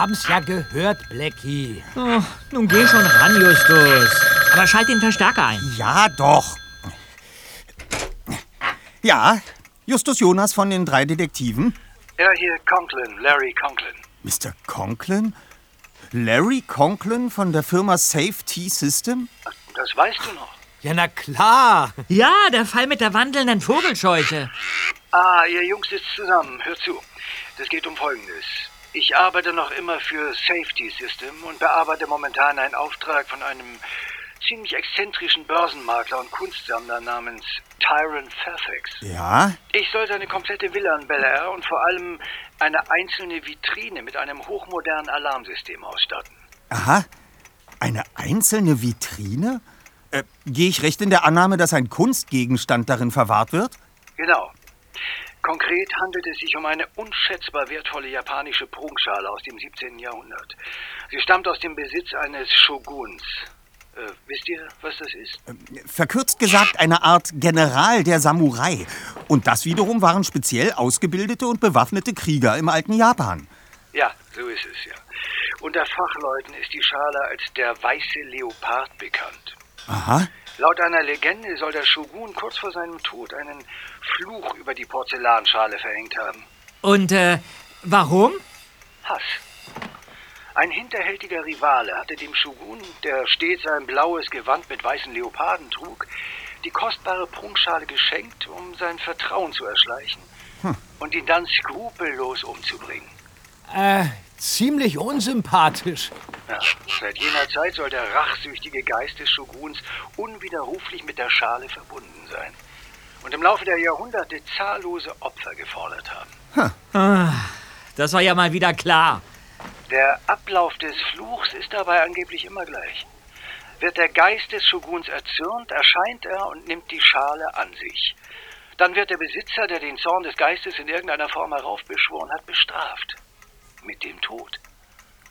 haben's ja gehört, Blackie. Oh, nun geh schon ran, Justus. Aber schalt den Verstärker ein. Ja, doch. Ja, Justus Jonas von den 3 Detektiven. Ja, hier Conklin, Larry Conklin. Mr. Conklin? Larry Conklin von der Firma Safety System? Das weißt du noch. Ja, na klar. Ja, der Fall mit der wandelnden Vogelscheuche. Ah, ihr Jungs sitzt zusammen. Hört zu. Das geht um Folgendes. Ich arbeite noch immer für Safety System und bearbeite momentan einen Auftrag von einem ziemlich exzentrischen Börsenmakler und Kunstsammler namens Tyrone Fairfax. Ja? Ich soll seine komplette Villa in Bel Air und vor allem eine einzelne Vitrine mit einem hochmodernen Alarmsystem ausstatten. Aha. Eine einzelne Vitrine? Gehe ich recht in der Annahme, dass ein Kunstgegenstand darin verwahrt wird? Genau. Konkret handelt es sich um eine unschätzbar wertvolle japanische Prunkschale aus dem 17. Jahrhundert. Sie stammt aus dem Besitz eines Shoguns. Wisst ihr, was das ist? Verkürzt gesagt, eine Art General der Samurai. Und das wiederum waren speziell ausgebildete und bewaffnete Krieger im alten Japan. Ja, so ist es, ja. Unter Fachleuten ist die Schale als der weiße Leopard bekannt. Aha. Laut einer Legende soll der Shogun kurz vor seinem Tod einen Fluch über die Porzellanschale verhängt haben. Und, warum? Hass. Ein hinterhältiger Rivale hatte dem Shogun, der stets ein blaues Gewand mit weißen Leoparden trug, die kostbare Prunkschale geschenkt, um sein Vertrauen zu erschleichen und ihn dann skrupellos umzubringen. Ziemlich unsympathisch. Ja, seit jener Zeit soll der rachsüchtige Geist des Shoguns unwiderruflich mit der Schale verbunden sein und im Laufe der Jahrhunderte zahllose Opfer gefordert haben. Das war ja mal wieder klar. Der Ablauf des Fluchs ist dabei angeblich immer gleich. Wird der Geist des Shoguns erzürnt, erscheint er und nimmt die Schale an sich. Dann wird der Besitzer, der den Zorn des Geistes in irgendeiner Form heraufbeschworen hat, bestraft. Mit dem Tod.